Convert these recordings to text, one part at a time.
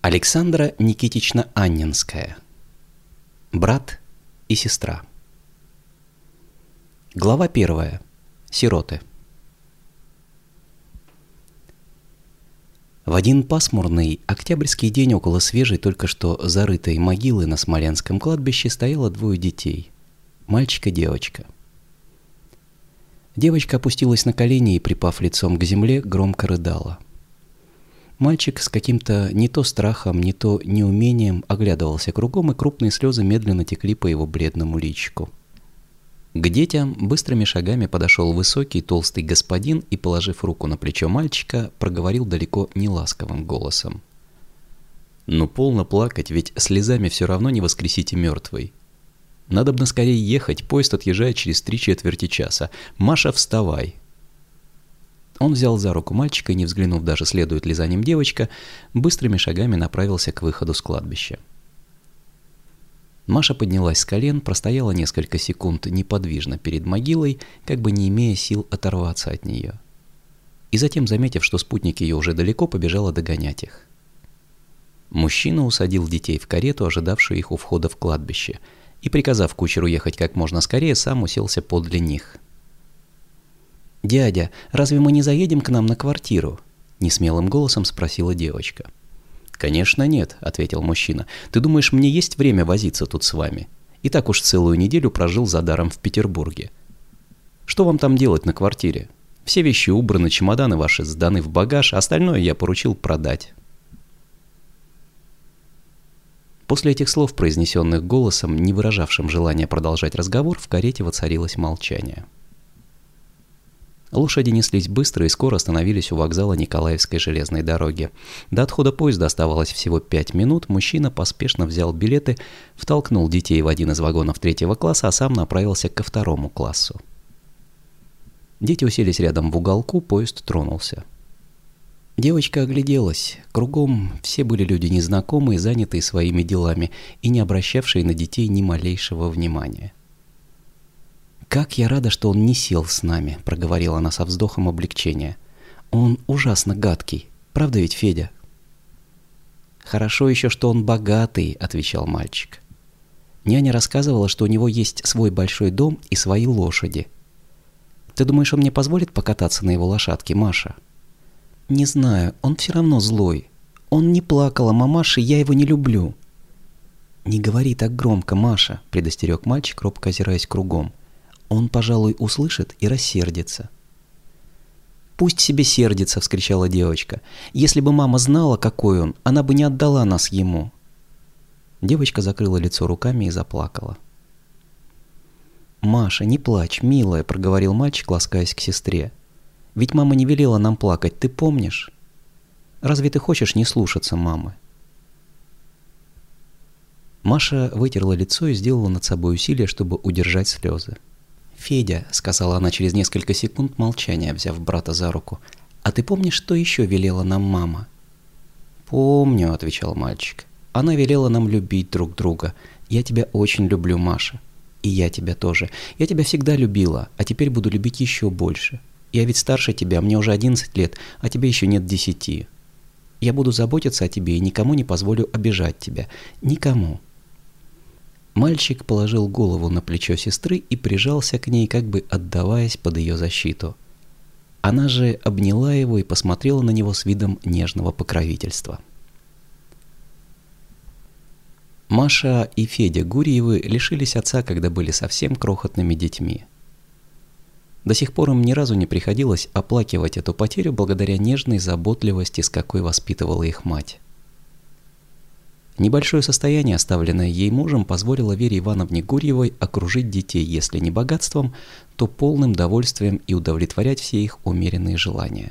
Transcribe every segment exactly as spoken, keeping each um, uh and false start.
Александра Никитична Анненская. Брат и сестра. Глава первая. Сироты. В один пасмурный октябрьский день около свежей, только что зарытой могилы на Смоленском кладбище стояло двое детей – мальчик и девочка. Девочка опустилась на колени и, припав лицом к земле, громко рыдала. Мальчик с каким-то не то страхом, не то неумением оглядывался кругом, и крупные слезы медленно текли по его бледному личику. К детям быстрыми шагами подошел высокий толстый господин и, положив руку на плечо мальчика, проговорил далеко не ласковым голосом: «Ну, полно плакать, ведь слезами все равно не воскресите мертвый. Надобно скорее ехать, поезд отъезжает через три четверти часа. Маша, вставай!» Он взял за руку мальчика и, не взглянув даже, следует ли за ним девочка, быстрыми шагами направился к выходу с кладбища. Маша поднялась с колен, простояла несколько секунд неподвижно перед могилой, как бы не имея сил оторваться от нее. И затем, заметив, что спутник ее уже далеко, побежала догонять их. Мужчина усадил детей в карету, ожидавшую их у входа в кладбище, и, приказав кучеру ехать как можно скорее, сам уселся подле них. «Дядя, разве мы не заедем к нам на квартиру?» – несмелым голосом спросила девочка. «Конечно нет», – ответил мужчина. «Ты думаешь, мне есть время возиться тут с вами? И так уж целую неделю прожил за даром в Петербурге. Что вам там делать на квартире? Все вещи убраны, чемоданы ваши сданы в багаж, а остальное я поручил продать». После этих слов, произнесенных голосом, не выражавшим желания продолжать разговор, в карете воцарилось молчание. Лошади неслись быстро и скоро остановились у вокзала Николаевской железной дороги. До отхода поезда оставалось всего пять минут. Мужчина поспешно взял билеты, втолкнул детей в один из вагонов третьего класса, а сам направился ко второму классу. Дети уселись рядом в уголку, поезд тронулся. Девочка огляделась. Кругом все были люди незнакомые, занятые своими делами и не обращавшие на детей ни малейшего внимания. «Как я рада, что он не сел с нами», — проговорила она со вздохом облегчения. «Он ужасно гадкий. Правда ведь, Федя?» «Хорошо еще, что он богатый», — отвечал мальчик. «Няня рассказывала, что у него есть свой большой дом и свои лошади. Ты думаешь, он мне позволит покататься на его лошадке, Маша?» «Не знаю, он все равно злой. Он не плакал, а мамаша, я его не люблю». «Не говори так громко, Маша», — предостерег мальчик, робко озираясь кругом. «Он, пожалуй, услышит и рассердится». «Пусть себе сердится», — вскричала девочка. «Если бы мама знала, какой он, она бы не отдала нас ему». Девочка закрыла лицо руками и заплакала. «Маша, не плачь, милая», — проговорил мальчик, ласкаясь к сестре. «Ведь мама не велела нам плакать, ты помнишь? Разве ты хочешь не слушаться мамы?» Маша вытерла лицо и сделала над собой усилие, чтобы удержать слезы. «Федя», — сказала она через несколько секунд молчания, взяв брата за руку, — «а ты помнишь, что еще велела нам мама?» «Помню», — отвечал мальчик. «Она велела нам любить друг друга. Я тебя очень люблю, Маша. И я тебя тоже. Я тебя всегда любила, а теперь буду любить еще больше. Я ведь старше тебя, мне уже одиннадцать лет, а тебе еще нет десяти. Я буду заботиться о тебе и никому не позволю обижать тебя. Никому». Мальчик положил голову на плечо сестры и прижался к ней, как бы отдаваясь под ее защиту. Она же обняла его и посмотрела на него с видом нежного покровительства. Маша и Федя Гурьевы лишились отца, когда были совсем крохотными детьми. До сих пор им ни разу не приходилось оплакивать эту потерю благодаря нежной заботливости, с какой воспитывала их мать. Небольшое состояние, оставленное ей мужем, позволило Вере Ивановне Гурьевой окружить детей, если не богатством, то полным довольствием и удовлетворять все их умеренные желания.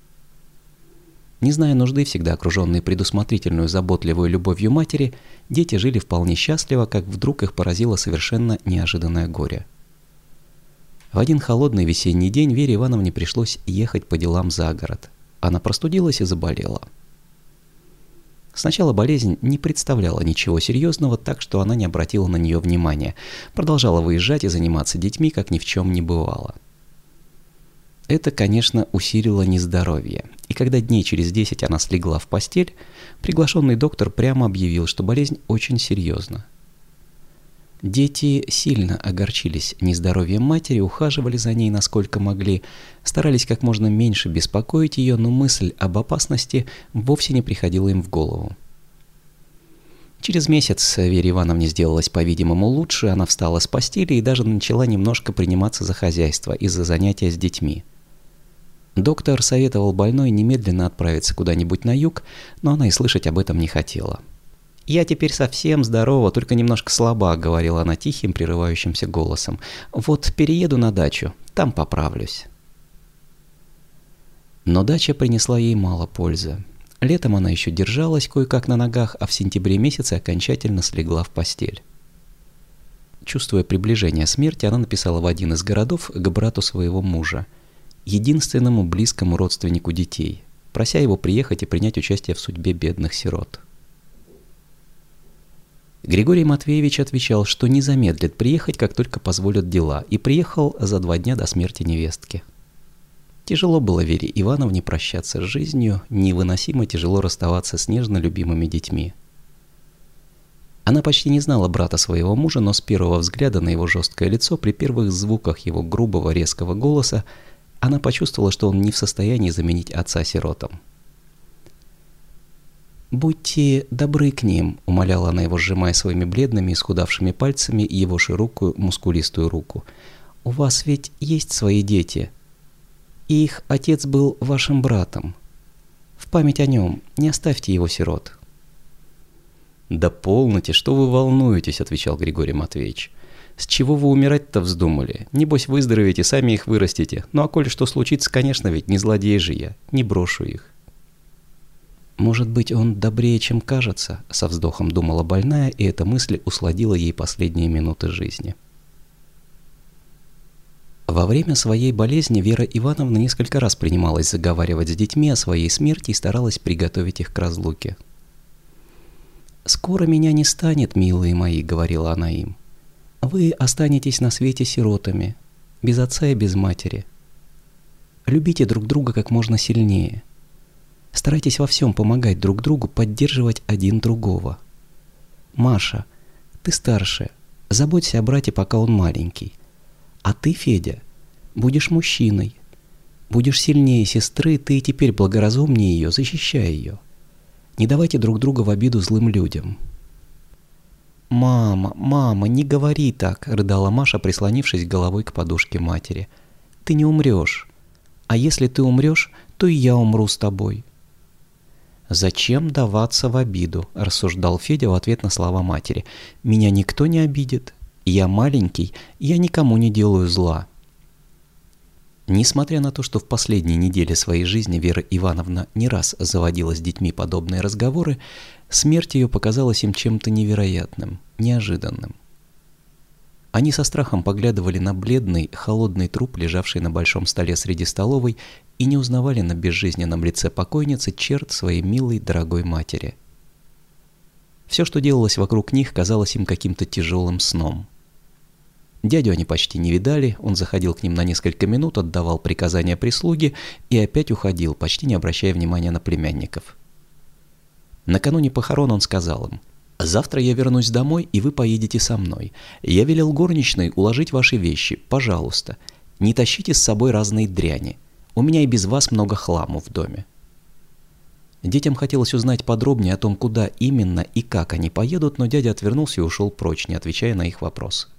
Не зная нужды, всегда окруженные предусмотрительную, заботливую любовью матери, дети жили вполне счастливо, как вдруг их поразило совершенно неожиданное горе. В один холодный весенний день Вере Ивановне пришлось ехать по делам за город. Она простудилась и заболела. Сначала болезнь не представляла ничего серьезного, так что она не обратила на нее внимания, продолжала выезжать и заниматься детьми, как ни в чем не бывало. Это, конечно, усилило нездоровье, и когда дней через десять она слегла в постель, приглашенный доктор прямо объявил, что болезнь очень серьезна. Дети сильно огорчились нездоровьем матери, ухаживали за ней насколько могли, старались как можно меньше беспокоить ее, но мысль об опасности вовсе не приходила им в голову. Через месяц Вере Ивановне сделалось, по-видимому, лучше, она встала с постели и даже начала немножко приниматься за хозяйство и за занятия с детьми. Доктор советовал больной немедленно отправиться куда-нибудь на юг, но она и слышать об этом не хотела. «Я теперь совсем здорова, только немножко слаба», — говорила она тихим, прерывающимся голосом. «Вот перееду на дачу, там поправлюсь». Но дача принесла ей мало пользы. Летом она еще держалась кое-как на ногах, а в сентябре месяце окончательно слегла в постель. Чувствуя приближение смерти, она написала в один из городов к брату своего мужа, единственному близкому родственнику детей, прося его приехать и принять участие в судьбе бедных сирот. Григорий Матвеевич отвечал, что не замедлит приехать, как только позволят дела, и приехал за два дня до смерти невестки. Тяжело было Вере Ивановне прощаться с жизнью, невыносимо тяжело расставаться с нежно любимыми детьми. Она почти не знала брата своего мужа, но с первого взгляда на его жесткое лицо, при первых звуках его грубого резкого голоса, она почувствовала, что он не в состоянии заменить отца сиротам. «Будьте добры к ним», — умоляла она его, сжимая своими бледными, исхудавшими пальцами его широкую, мускулистую руку. «У вас ведь есть свои дети, и их отец был вашим братом. В память о нем не оставьте его сирот». «Да полноте, что вы волнуетесь», — отвечал Григорий Матвеевич. «С чего вы умирать-то вздумали? Небось выздоровеете, сами их вырастите. Ну а коли что случится, конечно, ведь не злодей же я, не брошу их». «Может быть, он добрее, чем кажется», — со вздохом думала больная, и эта мысль усладила ей последние минуты жизни. Во время своей болезни Вера Ивановна несколько раз принималась заговаривать с детьми о своей смерти и старалась приготовить их к разлуке. «Скоро меня не станет, милые мои», — говорила она им. «Вы останетесь на свете сиротами, без отца и без матери. Любите друг друга как можно сильнее. Старайтесь во всем помогать друг другу, поддерживать один другого. Маша, ты старшая, заботься о брате, пока он маленький. А ты, Федя, будешь мужчиной. Будешь сильнее сестры, ты и теперь благоразумнее ее, защищай ее. Не давайте друг друга в обиду злым людям». «Мама, мама, не говори так», — рыдала Маша, прислонившись головой к подушке матери. «Ты не умрешь. А если ты умрешь, то и я умру с тобой». «Зачем даваться в обиду?» – рассуждал Федя в ответ на слова матери. «Меня никто не обидит. Я маленький, я никому не делаю зла». Несмотря на то, что в последние недели своей жизни Вера Ивановна не раз заводила с детьми подобные разговоры, смерть ее показалась им чем-то невероятным, неожиданным. Они со страхом поглядывали на бледный, холодный труп, лежавший на большом столе среди столовой, и не узнавали на безжизненном лице покойницы черт своей милой, дорогой матери. Все, что делалось вокруг них, казалось им каким-то тяжелым сном. Дядю они почти не видали, он заходил к ним на несколько минут, отдавал приказания прислуге и опять уходил, почти не обращая внимания на племянников. Накануне похорон он сказал им: «Завтра я вернусь домой, и вы поедете со мной. Я велел горничной уложить ваши вещи, пожалуйста. Не тащите с собой разные дряни. У меня и без вас много хламу в доме». Детям хотелось узнать подробнее о том, куда именно и как они поедут, но дядя отвернулся и ушел прочь, не отвечая на их вопросы.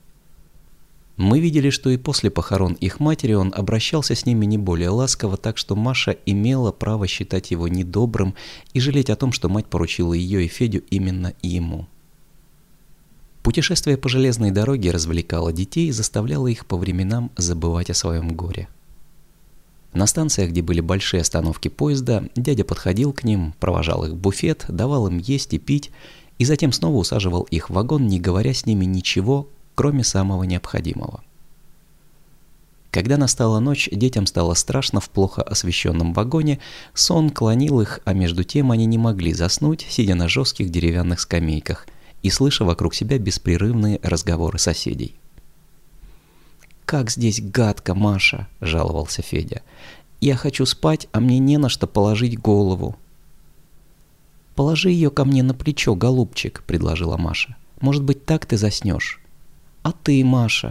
Мы видели, что и после похорон их матери он обращался с ними не более ласково, так что Маша имела право считать его недобрым и жалеть о том, что мать поручила ее и Федю именно ему. Путешествие по железной дороге развлекало детей и заставляло их по временам забывать о своем горе. На станциях, где были большие остановки поезда, дядя подходил к ним, провожал их в буфет, давал им есть и пить, и затем снова усаживал их в вагон, не говоря с ними ничего, кроме самого необходимого. Когда настала ночь, детям стало страшно в плохо освещенном вагоне, сон клонил их, а между тем они не могли заснуть, сидя на жестких деревянных скамейках и слыша вокруг себя беспрерывные разговоры соседей. «Как здесь гадко, Маша!» – жаловался Федя. «Я хочу спать, а мне не на что положить голову». «Положи ее ко мне на плечо, голубчик», – предложила Маша. «Может быть, так ты заснешь». «А ты, Маша?»